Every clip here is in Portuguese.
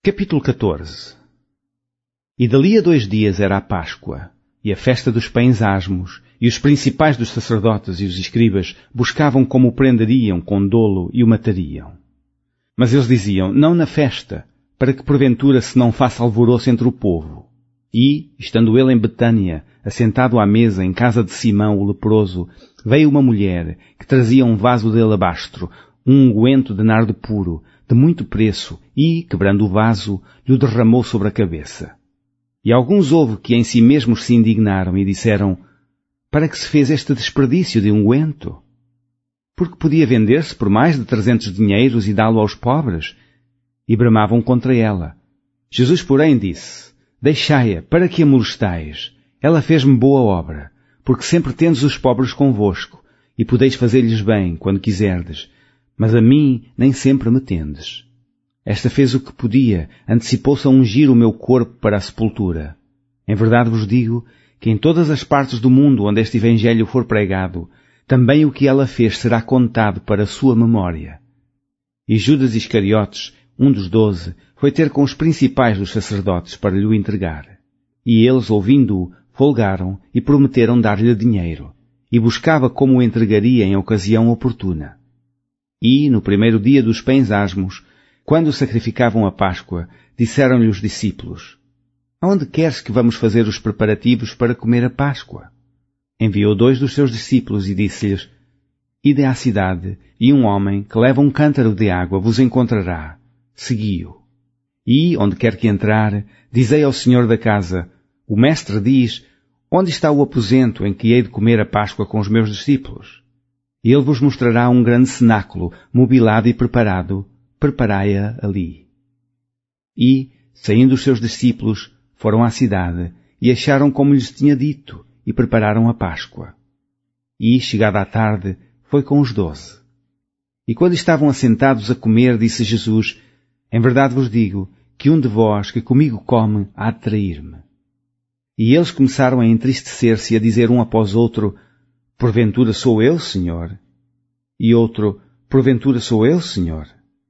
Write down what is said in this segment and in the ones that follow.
Capítulo 14. E dali a 2 dias era a Páscoa, e a festa dos pães asmos, e os principais dos sacerdotes e os escribas buscavam como o prenderiam com dolo e o matariam. Mas eles diziam, não na festa, para que porventura se não faça alvoroço entre o povo. E, estando ele em Betânia, assentado à mesa em casa de Simão o leproso, veio uma mulher que trazia um vaso de alabastro, um unguento de nardo puro, de muito preço, e, quebrando o vaso, lhe derramou sobre a cabeça. E alguns houve que em si mesmos se indignaram e disseram, para que se fez este desperdício de unguento? Porque podia vender-se por mais de 300 dinheiros e dá-lo aos pobres? E bramavam contra ela. Jesus, porém, disse, deixai-a, para que a molestais? Ela fez-me boa obra, porque sempre tendes os pobres convosco, e podeis fazer-lhes bem, quando quiserdes, mas a mim nem sempre me tendes. Esta fez o que podia, antecipou-se a ungir o meu corpo para a sepultura. Em verdade vos digo que em todas as partes do mundo onde este Evangelho for pregado, também o que ela fez será contado para a sua memória. E Judas Iscariotes, um dos 12, foi ter com os principais dos sacerdotes para lhe o entregar. E eles, ouvindo-o, folgaram e prometeram dar-lhe dinheiro, e buscava como o entregaria em ocasião oportuna. E, no primeiro dia dos pães asmos, quando sacrificavam a Páscoa, disseram-lhe os discípulos, aonde queres que vamos fazer os preparativos para comer a Páscoa? Enviou 2 dos seus discípulos e disse-lhes, ide à cidade, e um homem que leva um cântaro de água vos encontrará. Segui-o. E, onde quer que entrar, dizei ao senhor da casa, o mestre diz, onde está o aposento em que hei de comer a Páscoa com os meus discípulos? E ele vos mostrará um grande cenáculo, mobilado e preparado, preparai-a ali. E, saindo os seus discípulos, foram à cidade, e acharam como lhes tinha dito, e prepararam a Páscoa. E, chegada a tarde, foi com os 12. E quando estavam assentados a comer, disse Jesus, em verdade vos digo, que um de vós que comigo come há de trair-me. E eles começaram a entristecer-se e a dizer um após outro, porventura sou eu, Senhor? E outro, porventura sou eu, Senhor?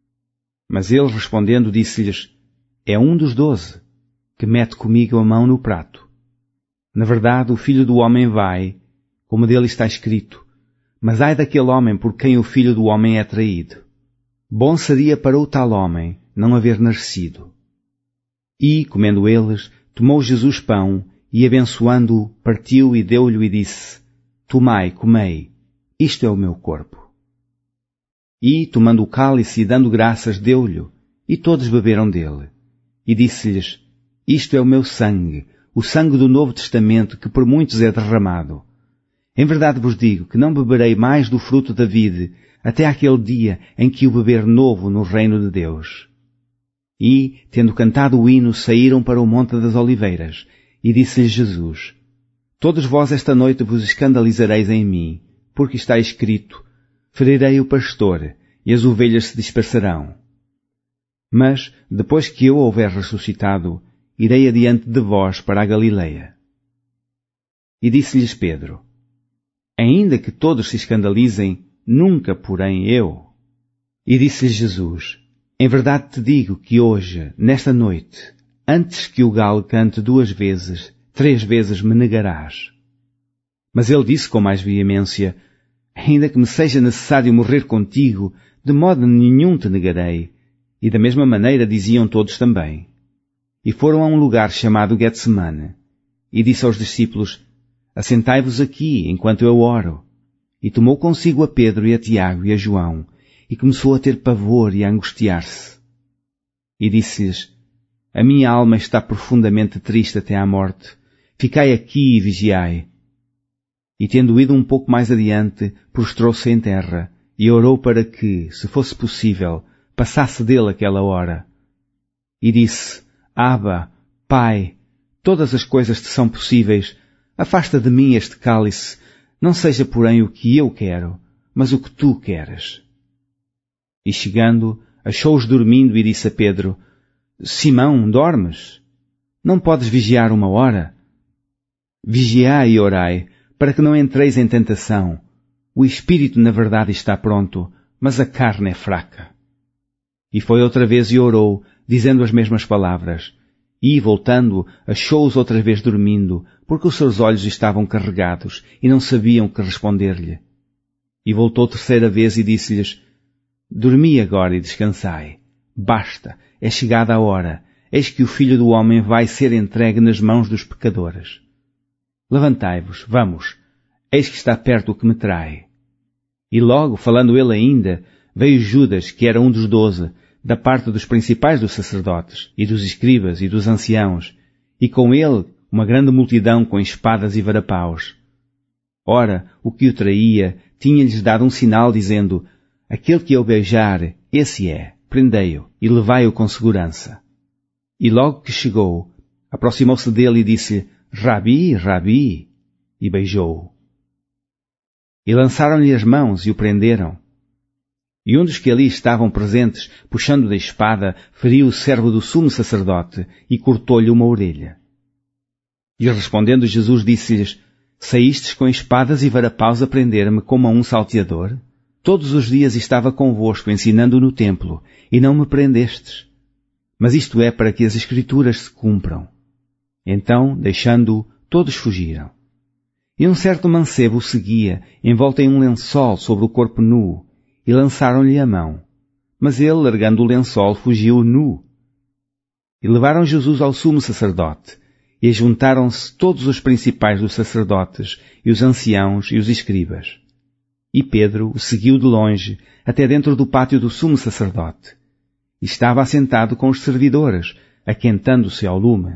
Mas ele, respondendo, disse-lhes, é um dos 12, que mete comigo a mão no prato. Na verdade, o Filho do Homem vai, como dele está escrito, mas ai daquele homem por quem o Filho do Homem é traído. Bom seria para o tal homem não haver nascido. E, comendo eles, tomou Jesus pão, e abençoando-o, partiu e deu-lhe e disse, tomai, comei, isto é o meu corpo. E, tomando o cálice e dando graças, deu-lhe, e todos beberam dele. E disse-lhes, isto é o meu sangue, o sangue do Novo Testamento, que por muitos é derramado. Em verdade vos digo que não beberei mais do fruto da vide, até aquele dia em que o beber novo no reino de Deus. E, tendo cantado o hino, saíram para o Monte das Oliveiras, e disse-lhes Jesus, todos vós esta noite vos escandalizareis em mim, porque está escrito, ferirei o pastor, e as ovelhas se dispersarão. Mas, depois que eu houver ressuscitado, irei adiante de vós para a Galileia. E disse-lhes Pedro, ainda que todos se escandalizem, nunca, porém, eu. E disse-lhes Jesus, em verdade te digo que hoje, nesta noite, antes que o galo cante 2 vezes, 3 vezes me negarás. Mas ele disse com mais veemência, ainda que me seja necessário morrer contigo, de modo nenhum te negarei. E da mesma maneira diziam todos também. E foram a um lugar chamado Getsemane. E disse aos discípulos, assentai-vos aqui, enquanto eu oro. E tomou consigo a Pedro e a Tiago e a João, e começou a ter pavor e a angustiar-se. E disse-lhes, a minha alma está profundamente triste até à morte. Ficai aqui e vigiai. E tendo ido um pouco mais adiante, prostrou-se em terra, e orou para que, se fosse possível, passasse dele aquela hora. E disse, Abba, Pai, todas as coisas te são possíveis, afasta de mim este cálice, não seja porém o que eu quero, mas o que tu queres. E chegando, achou-os dormindo e disse a Pedro, Simão, dormes? Não podes vigiar 1 hora? Vigiai e orai, para que não entreis em tentação. O espírito na verdade está pronto, mas a carne é fraca. E foi outra vez e orou, dizendo as mesmas palavras. E, voltando, achou-os outra vez dormindo, porque os seus olhos estavam carregados e não sabiam que responder-lhe. E voltou terceira vez e disse-lhes: Dormi agora e descansai. Basta, é chegada a hora. Eis que o Filho do Homem vai ser entregue nas mãos dos pecadores. Levantai-vos, vamos. Eis que está perto o que me trai. E logo, falando ele ainda, veio Judas, que era um dos 12, da parte dos principais dos sacerdotes, e dos escribas, e dos anciãos, e com ele uma grande multidão com espadas e varapaus. Ora, o que o traía tinha-lhes dado um sinal, dizendo: Aquele que eu beijar, esse é, prendei-o, e levai-o com segurança. E logo que chegou, aproximou-se dele e disse: Rabi, Rabi, e beijou-o. E lançaram-lhe as mãos e o prenderam. E um dos que ali estavam presentes, puxando da espada, feriu o servo do sumo sacerdote e cortou-lhe uma orelha. E respondendo Jesus disse-lhes: Saístes com espadas e varapaus a prender-me como a um salteador? Todos os dias estava convosco ensinando no templo, e não me prendestes. Mas isto é para que as Escrituras se cumpram. Então, deixando-o, todos fugiram. E um certo mancebo o seguia, envolto em um lençol sobre o corpo nu, e lançaram-lhe a mão. Mas ele, largando o lençol, fugiu nu. E levaram Jesus ao sumo sacerdote, e juntaram-se todos os principais dos sacerdotes, e os anciãos e os escribas. E Pedro o seguiu de longe, até dentro do pátio do sumo sacerdote. E estava assentado com os servidores, aquentando-se ao lume.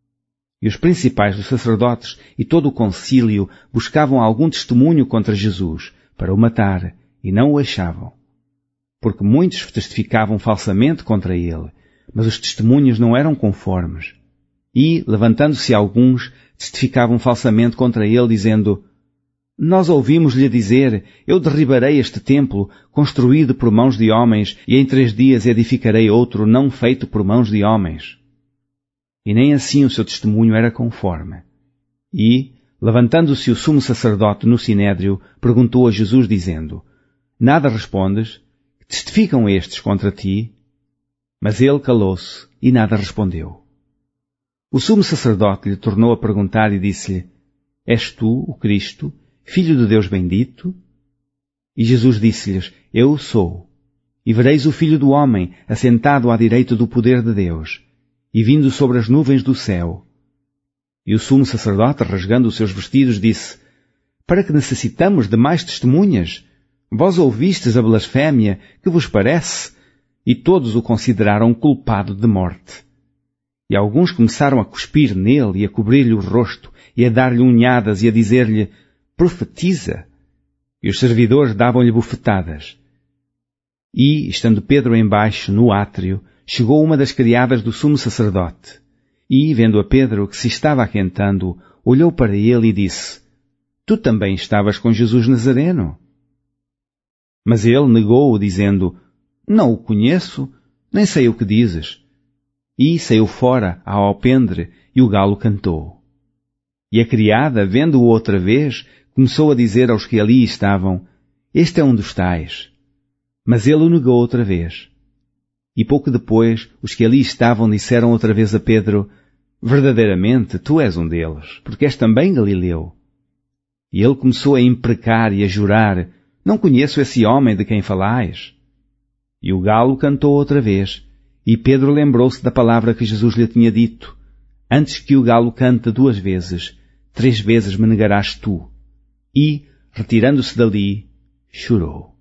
E os principais dos sacerdotes e todo o concílio buscavam algum testemunho contra Jesus, para o matar, e não o achavam. Porque muitos testificavam falsamente contra ele, mas os testemunhos não eram conformes. E, levantando-se alguns, testificavam falsamente contra ele, dizendo: Nós ouvimos-lhe dizer: Eu derribarei este templo, construído por mãos de homens, e em 3 dias edificarei outro, não feito por mãos de homens. E nem assim o seu testemunho era conforme. E, levantando-se o sumo sacerdote no sinédrio, perguntou a Jesus, dizendo: Nada respondes? Testificam estes contra ti? Mas ele calou-se e nada respondeu. O sumo sacerdote lhe tornou a perguntar e disse-lhe: És tu, o Cristo, Filho de Deus bendito? E Jesus disse-lhes: Eu o sou. E vereis o Filho do Homem assentado à direita do poder de Deus, e vindo sobre as nuvens do céu. E o sumo sacerdote, rasgando os seus vestidos, disse: Para que necessitamos de mais testemunhas? Vós ouvistes a blasfémia, que vos parece? E todos o consideraram culpado de morte. E alguns começaram a cuspir nele e a cobrir-lhe o rosto, e a dar-lhe unhadas e a dizer-lhe: Profetiza! E os servidores davam-lhe bofetadas. E, estando Pedro embaixo, no átrio, chegou uma das criadas do sumo sacerdote. E, vendo a Pedro que se estava aquentando, olhou para ele e disse: Tu também estavas com Jesus Nazareno? Mas ele negou-o, dizendo: Não o conheço, nem sei o que dizes. E saiu fora ao alpendre, e o galo cantou. E a criada, vendo-o outra vez, começou a dizer aos que ali estavam: Este é um dos tais. Mas ele o negou outra vez. E pouco depois, os que ali estavam disseram outra vez a Pedro: Verdadeiramente, tu és um deles, porque és também Galileu. E ele começou a imprecar e a jurar: Não conheço esse homem de quem falais. E o galo cantou outra vez, e Pedro lembrou-se da palavra que Jesus lhe tinha dito: Antes que o galo cante 2 vezes, 3 vezes me negarás tu. E, retirando-se dali, chorou.